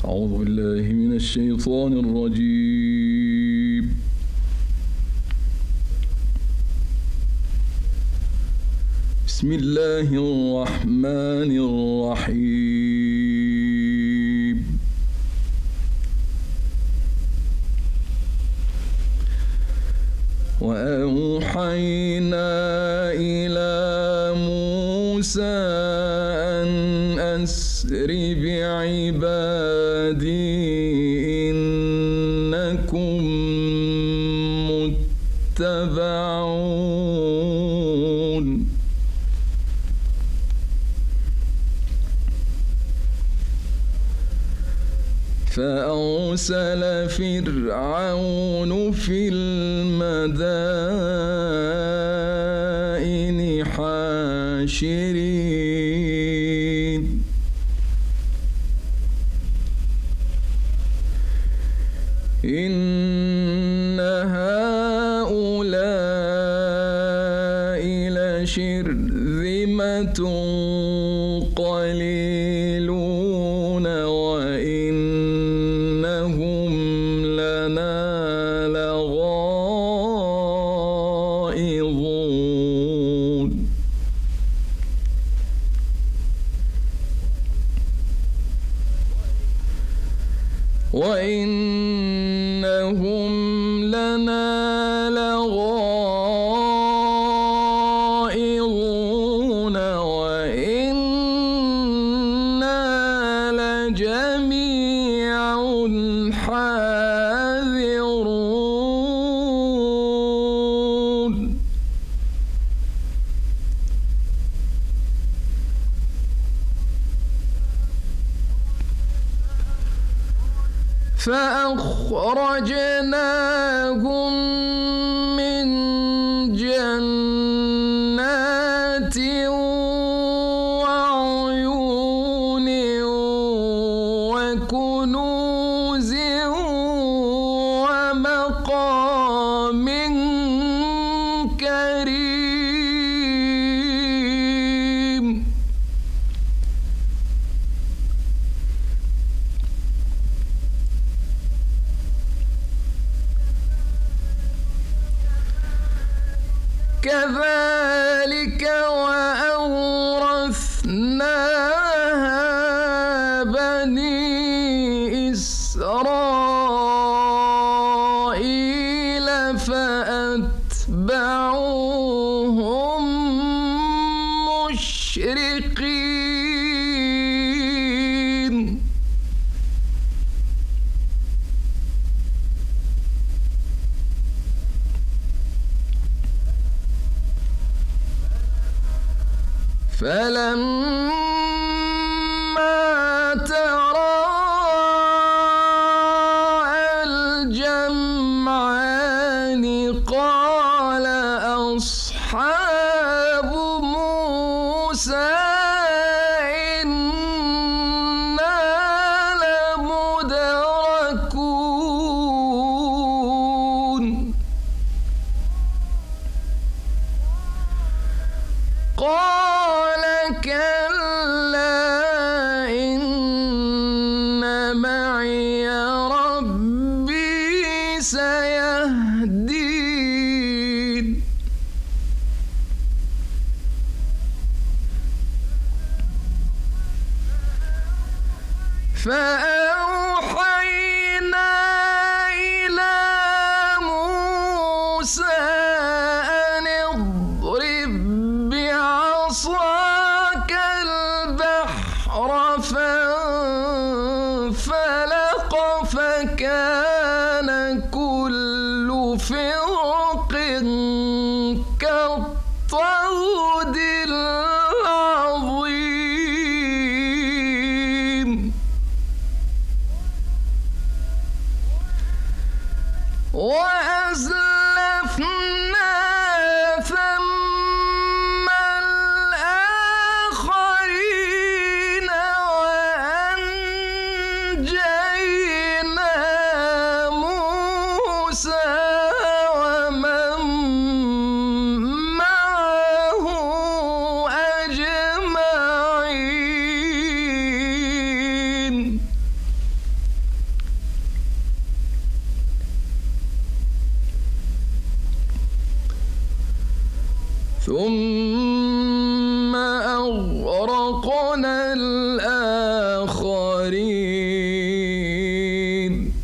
أعوذ بالله من الشيطان الرجيم. بسم الله الرحمن الرحيم. وأوحينا إلى موسى أن أسر بعبادي إنكم متبعون. فأرسل فرعون في المدائن حاشرين إن هؤلاء لشرذمة قليلون وإنهم لنا لغائظون. وإنهم لنا لغائظون وإنا لجميع حاذرون. فأخرجناهم من جنات وعيون وكنوز ومقام كريم. كذلك وأورثناها بني إسرائيل فأتبعوهم مشرقين. فلما تراءى الجمعان قال أصحاب موسى إنا لمدركون. قال كلا إن معي ربي سيهدين. فأوحينا إلى موسى أن اضرب بعصاك البحر فانفلق فكان كل فرق كالطود العظيم. وأزلفنا ثم الآخرين ثم أغرقنا الآخرين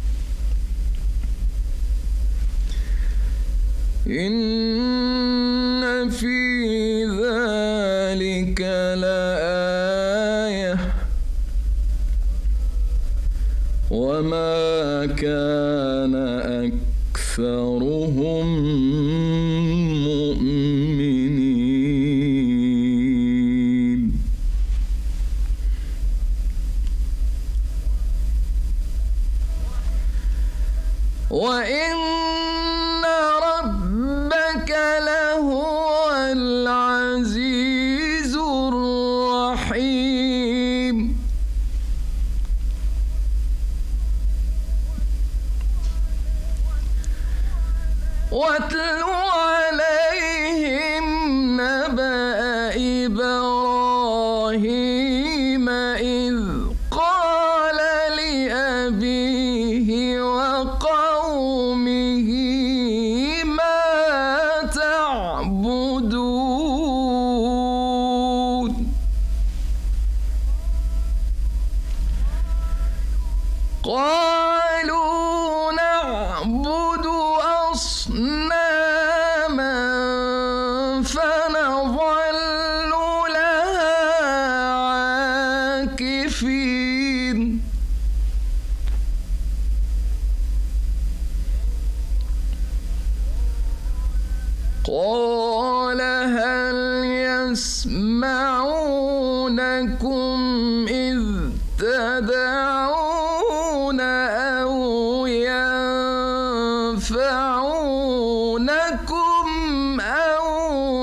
إن في ذلك لآية وما كان أكثرهم مؤمنين وإن ربك لهو العزيز الرحيم واتل عليهم نبأ إبراهيم إذ قال لأبيه وقومه ما تعبدون قالوا نعبد أصناما فنظل لها عاكفين قال هل يسمعونكم إذ تدعون أو ينفعونكم أو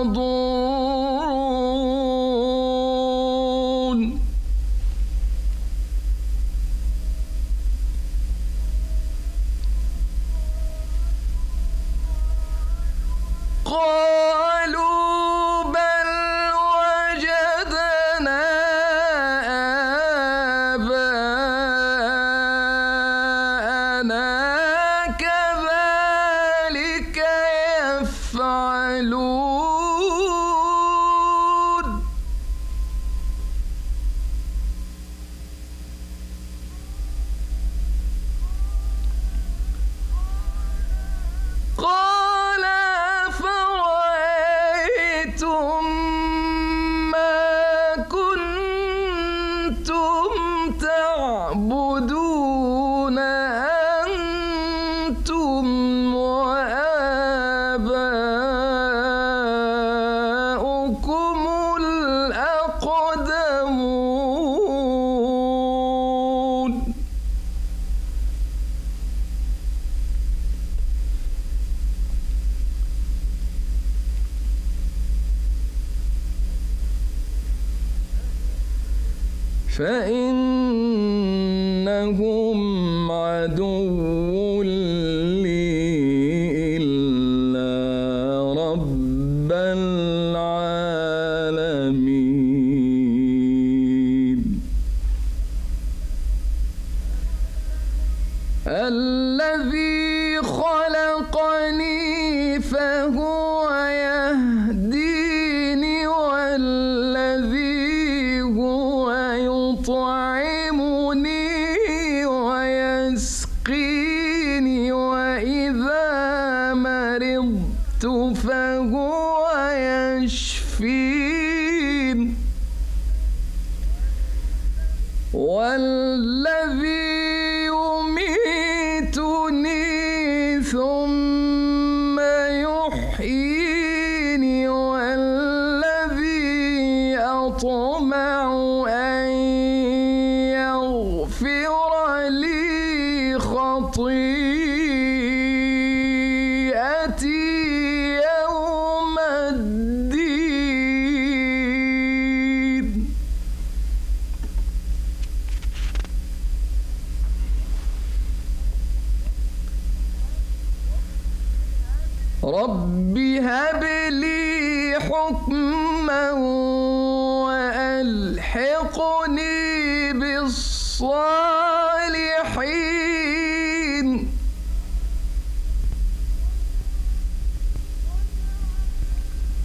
يضرون قالوا بل وجدنا آباءنا كذلك يفعلون قال أفرأيتم ما كنتم تعبدون أنتم وآباؤكم الأقدمون فإنهم عدو لي إلا رب العالمين الذي خلقني فهو يهديني والذي هو يطعمني ويسقيني وإذا مرضت فهو يشفين والذي يميتني ثم يحييني والذي أطمع أن يغفر لي خطيئتي يوم الدين رب هب لي حكما وألحقني بالصالحين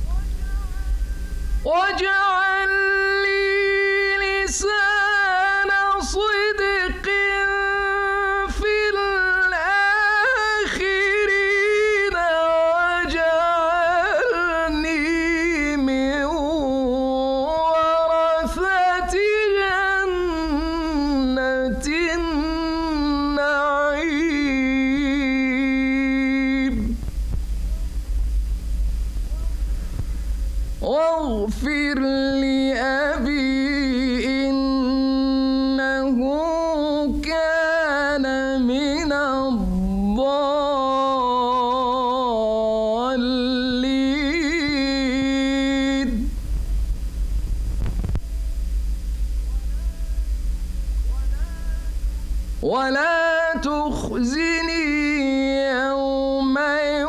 ولا تخزني يوم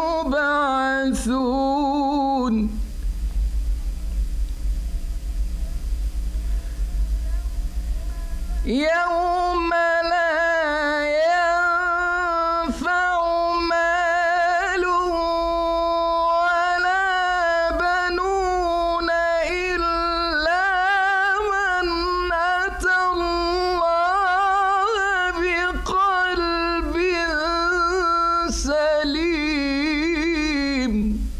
يبعثون يوم لا ينفع مال ولا بنون إلا من أتى الله بقلب سليم.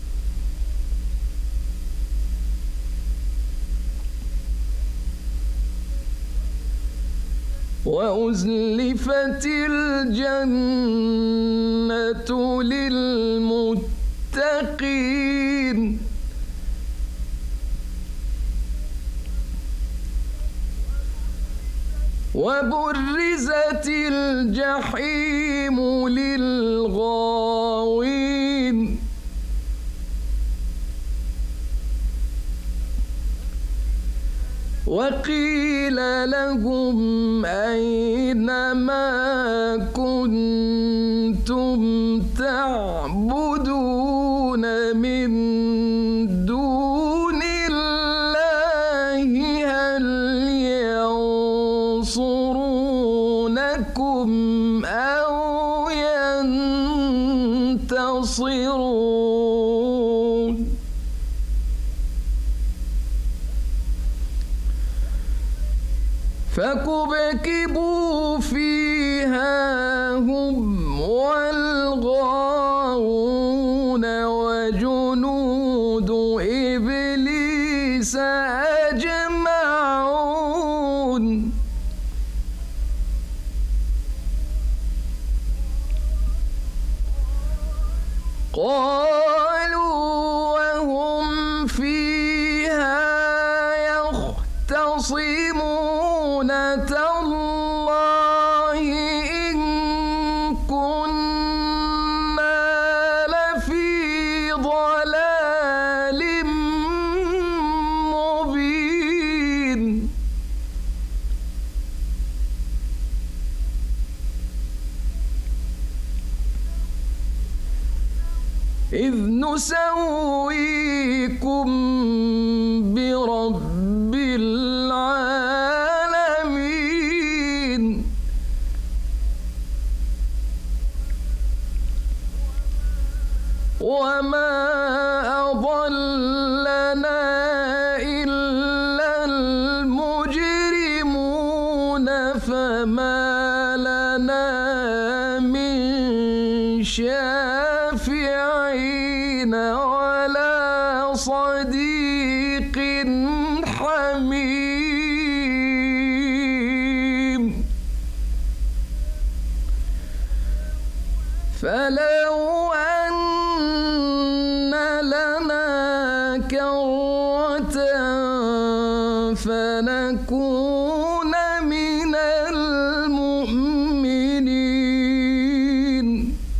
وأزلفت الجنة للمتقين وبرزت الجحيم للغاوين وقيل لهم أين ما كنتم تعبدون من دون الله هل ينصرونكم أو ينتصرون. فكبكبوا فيها هم والغاوون وجنود إبليس أجمعون. قالوا وهم فيها يختصمون تالله إن كنا لفي ضلال مبين. إذ نسويكم برب العالمين وما أضلنا إلا المجرمون فما لنا من شافعين ولا صديق حميم. فلو أن لنا كرة فنكون من المؤمنين.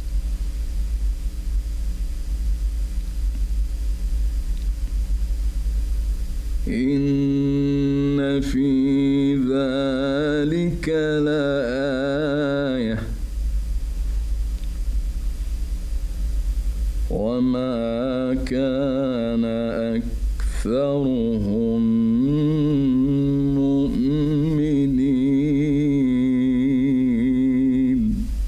إن في ذلك لآية وما كان أكثرهم مؤمنين.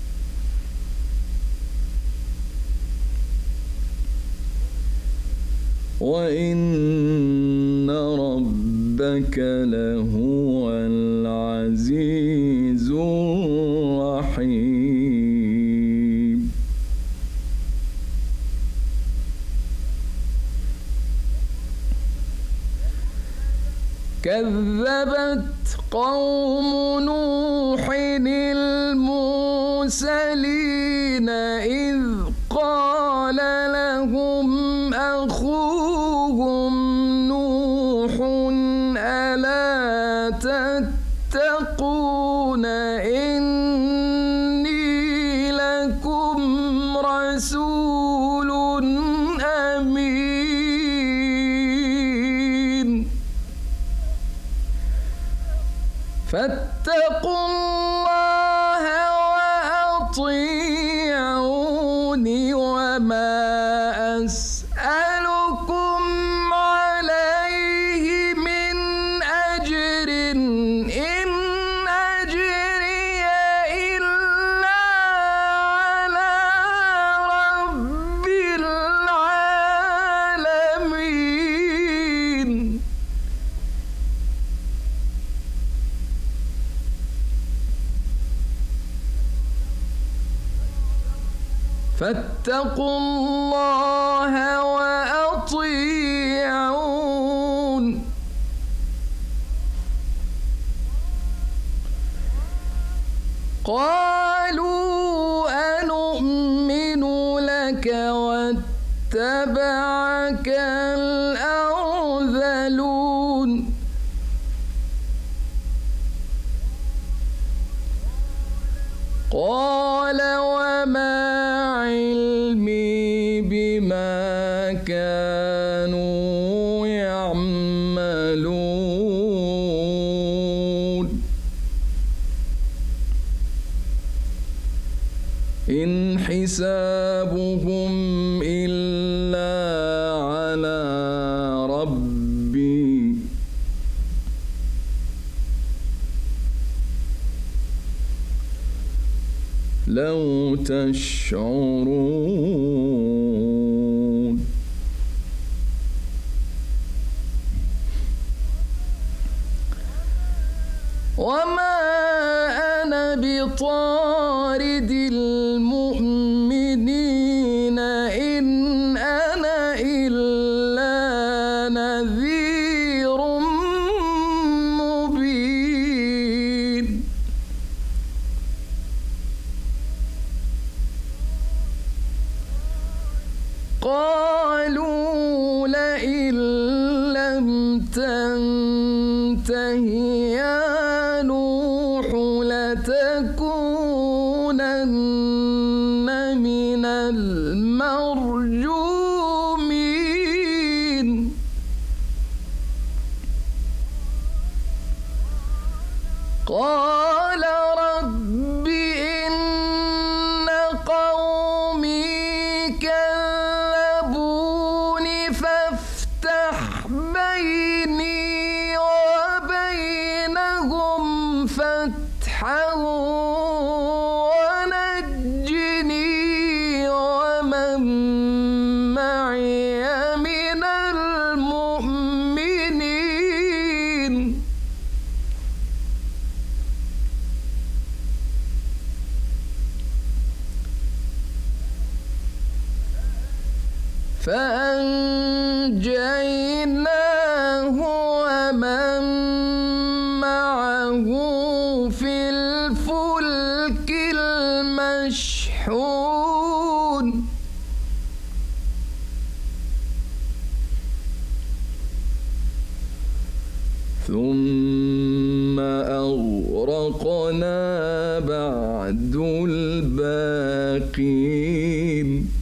وإن ربك لهو العزيز الرحيم. كذبت قوم نوح المرسلين إذ قال لهم أخوهم نوح ألا تتقون إني لكم رسول أمين. فاتقوا الله وأطيعوني وما أسألكم عليه من أجر إن أجري إلا على رب العالمين. فاتقوا الله وأطيعون. قالوا أنؤمن لك واتبعك الأرذلون. قال وما علمي بما كانوا يعملون إن حسابهم إلا على ربي لو تشعرون. وما أنا بطارد المؤمنين إن أنا إلا نذير مبين. قالوا لئن لم تنته يا نوح لتكونن من المرجومين. قال رب إن قومي كذبوني فافتح بيني وبينهم فتحا ونجني ومن معي من المؤمنين. فأنجيناه ومن معه في الفلك المشحون ثم أغرقنا بعد الباقين.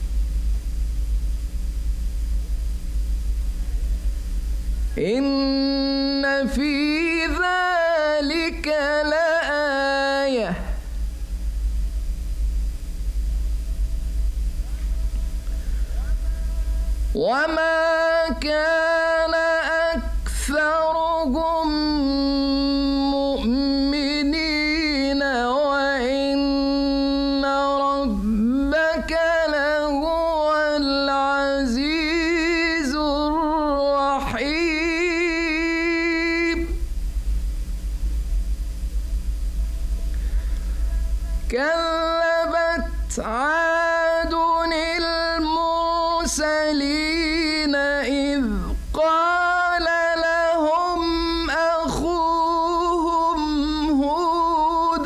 إن في ذلك لآية وما كان أكثرهم مؤمنين وإن ربك لهو العزيز الرحيم. كذبت عاد المرسلين إذ قال لهم أخوهم هود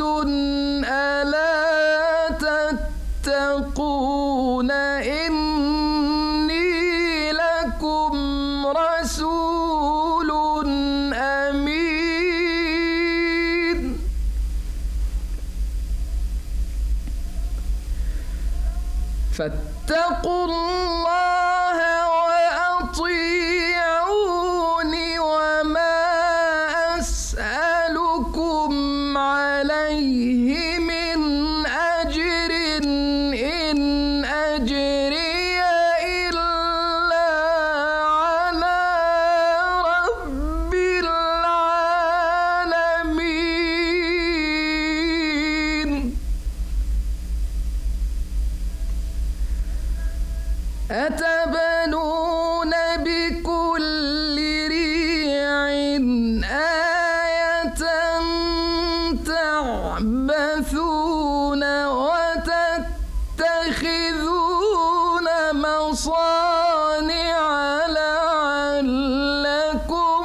ألا تتقون إني لكم رسول أمين. فاتقوا الله وأطيعوني وما أسألكم عليه من أجر أتبنون بكل ريع آية تعبثون وتتخذون مصانع لعلكم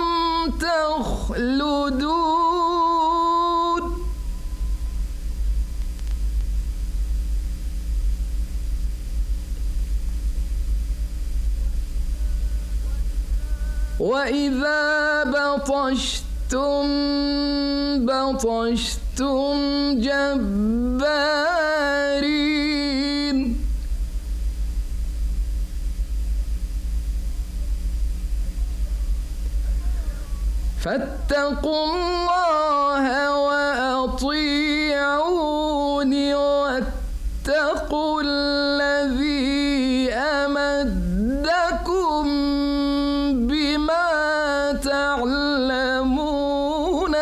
تخلدون وإذا بطشتم بطشتم جبارين فاتقوا الله وأطيعون واتقوا الذي أمدكم بما تعلمون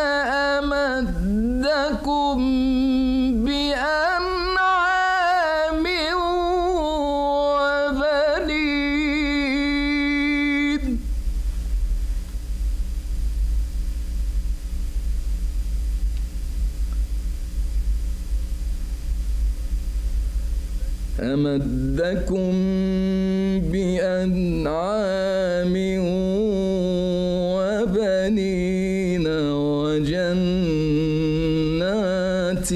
أمدكم بأنعام وبنين أمدكم بأنعام وبنين وجنات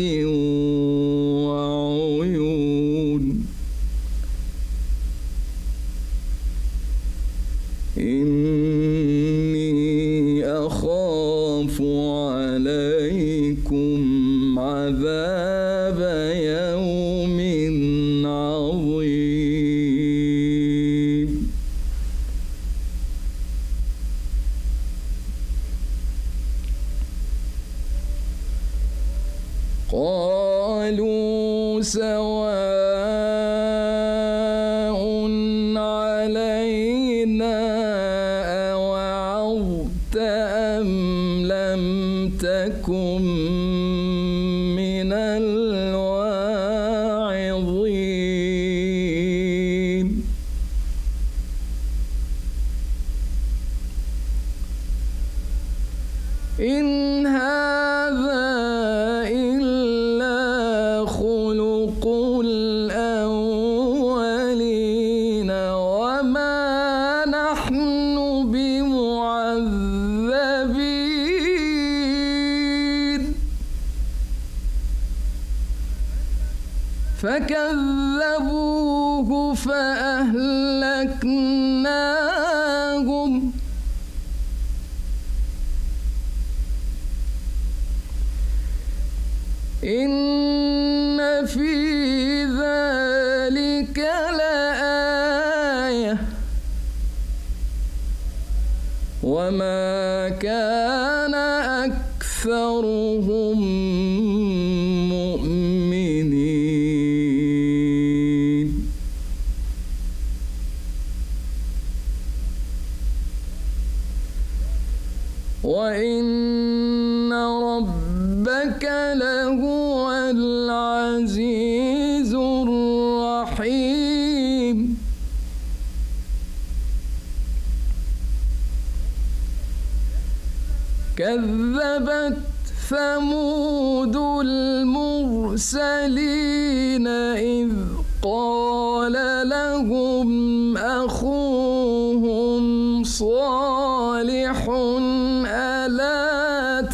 وعيون إني أخاف عليكم عذاب يوم عظيم قالوا سواء علينا أوعظت أم لم تكن من الواعظين إن هذا إلا خلق الأولين وما نحن بمعذبين فكذبوه فأهلكناهم إن في ذلك لآية وما كان أكثرهم مؤمنين وإن ربك لهو العزيز الرحيم كذبت ثمود المرسلين إذ قال لهم أخوهم صالح ألا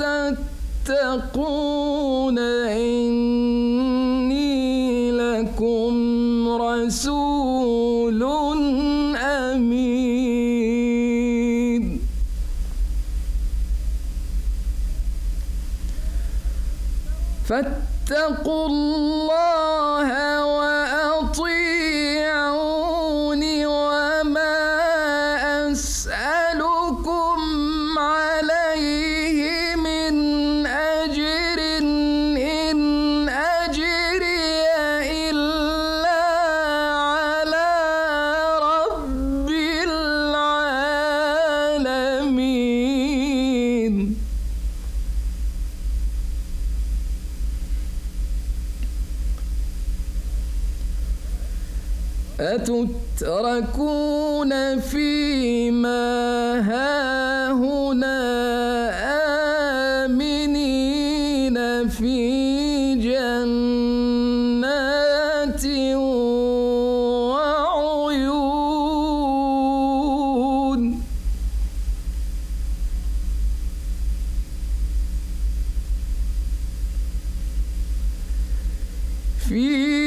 تتقون إني لكم رسول أمين فاتقوا الله وأطيعون وما أسألكم عليه من أجر إن أجري إلا على رب العالمين أتتركون فيما هاهنا آمنين في جنات وعيون في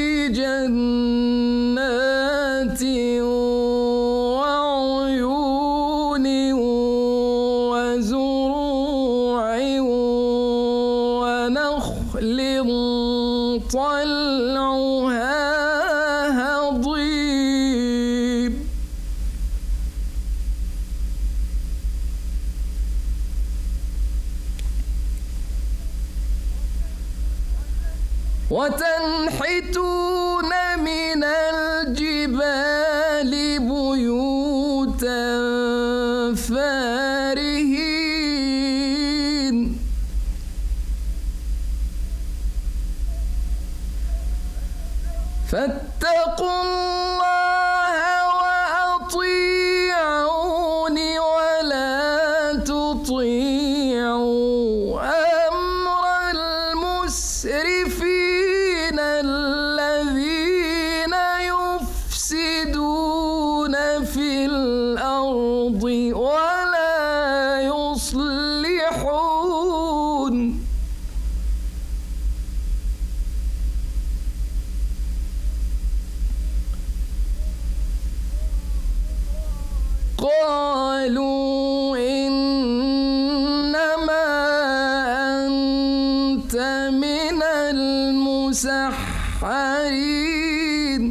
جنات وعيون وزروع ونخل طلعها هضيم وتنحتون من الجبال بيوتا فارهين فاتقوا الله وأطيعون ولا تطيعوا أمر المسرفين الذين يفسدون في الأرض ولا يصلحون قالوا إنما أنت من المسحرين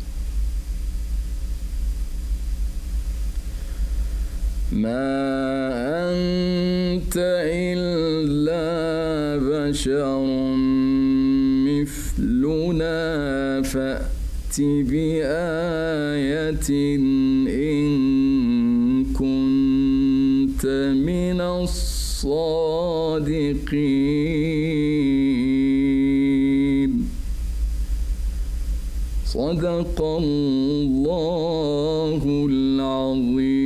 ما أنت إلا بشر مثلنا فأت بآية إن كنت من الصادقين صدق الله العظيم.